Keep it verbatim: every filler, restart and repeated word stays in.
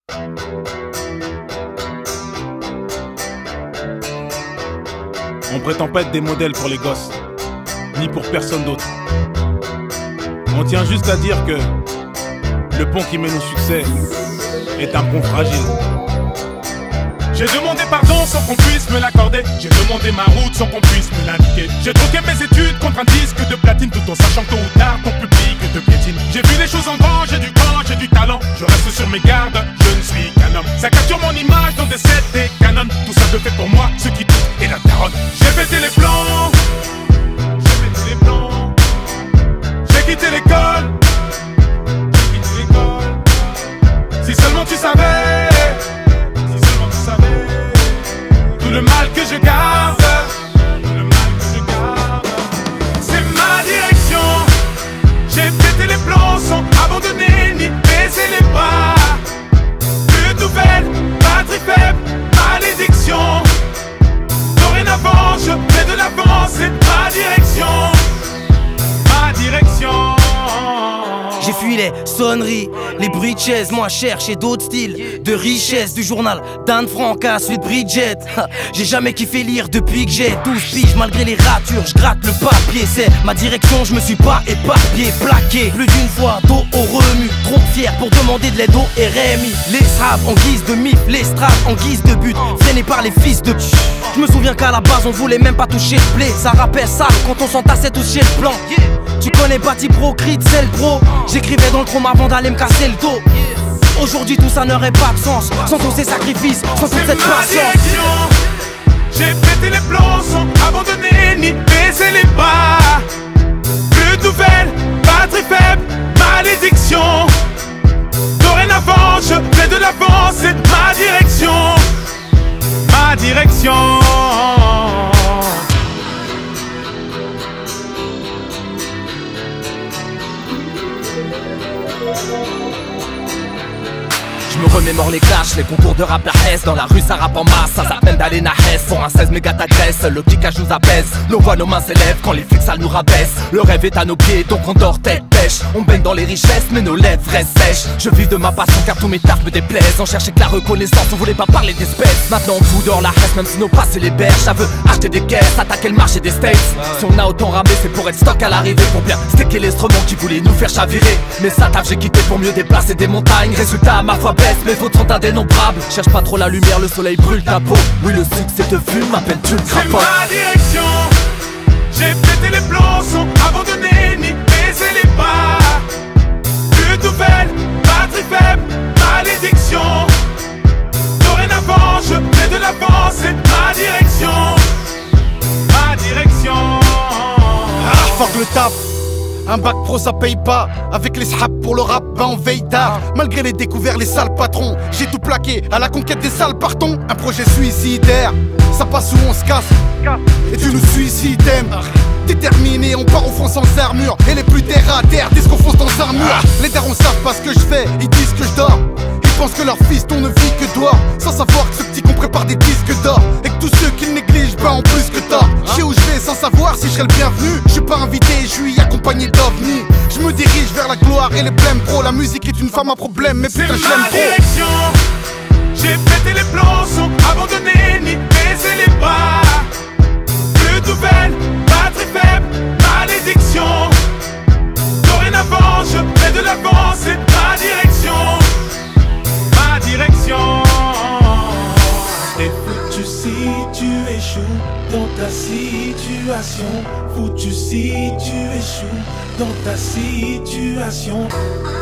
On prétend pas être des modèles pour les gosses, ni pour personne d'autre. On tient juste à dire que le pont qui mène au succès est un pont fragile. J'ai demandé pardon sans qu'on puisse me l'accorder. J'ai demandé ma route sans qu'on puisse me l'indiquer. J'ai troqué mes études contre un disque de platine, tout en sachant que tôt ou tard ton public te piétine. J'ai vu les choses en grand, j'ai du cran, j'ai du talent. Je reste sur mes gardes, je ne suis qu'un homme. Ça capture mon image dans des sets, des canons. Tout ça le fait pour moi, ce qui doute est la daronne. J'ai pété les plans, j'ai pété les plans. J'ai quitté l'école, j'ai quitté l'école. Si seulement tu savais, tout le mal que je garde, tout le mal que je garde, c'est ma direction. J'ai pété les plombs sans abandonner ni baisser les bras. Plus de nouvelles, batterie faible, malédiction. Dorénavant, je fais de l'avant, c'est ma direction, ma direction. J'ai fui les sonneries, les bruits de chaises, moi chercher d'autres styles de richesse. Du journal d'Anne Frank à celui de Bridget. J'ai jamais kiffé lire depuis que j'ai douze piges. Malgré les ratures, je gratte le papier. C'est ma direction, je me suis pas éparpillé. Plaqué plus d'une fois, dos au remue. Trop fier pour demander de l'aide au R M I. Les straps en guise de mif, les straps en guise de but. Freinés par les fils de... Je me souviens qu'à la base on voulait même pas toucher le blé. Ça rappelle sale quand on s'entassait tous chez le plan. Tu connais Bati Pro, Creed, c'est le pro. J'écrivais dans le trône avant d'aller me casser le dos. Aujourd'hui tout ça n'aurait pas de sens sans tous ces sacrifices, sans toute cette patience. J'ai pété les plombs sans abandonner ni baisser les bras. Plus de nouvelles, batterie faible, malédiction. Dorénavant je fais de l'avant, c'est ma direction, ma direction. Je me remémore les clashs, les concours de rap à Hesse. Dans la rue ça rappe en masse, ça s'appelle d'aller na Hesse. Pour un seize méga t'agresse, le kickage nous apaise. Nos voix, nos mains s'élèvent quand les flics ça nous rabaisse. Le rêve est à nos pieds donc on dort tête pêche. On baigne dans les richesses mais nos lèvres restent sèches. Je vis de ma passion car tous mes tafs me déplaisent. On cherchait que la reconnaissance, on voulait pas parler d'espèces. Maintenant on fout dehors la Hesse même si nos passés les berges. Ça veut acheter des caisses, attaquer le marché des States. Si on a autant ramé c'est pour être stock à l'arrivée. Pour bien sticker l'instrument qui voulait nous faire chavirer. Mais ça taf j'ai quitté pour mieux déplacer des montagnes. Résultat ma foi baisse, mes vôtres sont indénombrables. Cherche pas trop la lumière, le soleil brûle ta peau. Oui le succès te fume, m'appelle-tu le crapaud. C'est ma direction. J'ai pété les plombs sans abandonner ni baisser les bras. Plus de nouvelles, batterie faible, malédiction. Dorénavant je fais de l'avant, c'est ma direction, ma direction. Ah, fuck le taf. Un bac pro ça paye pas. Avec les sraps pour le rap, ben on veille tard. Malgré les découverts, les sales patrons. J'ai tout plaqué à la conquête des sales partons. Un projet suicidaire, ça passe ou on se casse. Et tu nous suicides. Déterminé, on part au front sans armure. Et les plus terre à terre disent qu'on fonce dans un mur. Les darons savent pas ce que je fais, ils disent que je dors. Ils pensent que leur fiston ne vit que dehors. Sans savoir que ce petit qu'on prépare des disques d'or. Et que tous ceux qu'ils négligent, ben en plus que tort. Je sais où je vais sans savoir si je serai le bienvenu. Je suis pas invité, je suis accompagné d'ovnis. Je me dirige vers la gloire et les blèmes pro. La musique est une femme à problème, mais putain je l'aime trop. Direction. J'ai pété les plombs sans abandonner ni baisser les bras. Plus de nouvelles, batterie faible, malédiction. Dorénavant je fais de l'avant, c'est ma direction, ma direction. T'es foutu si tu échoues dans ta situation. Foutu si tu échoues dans ta situation.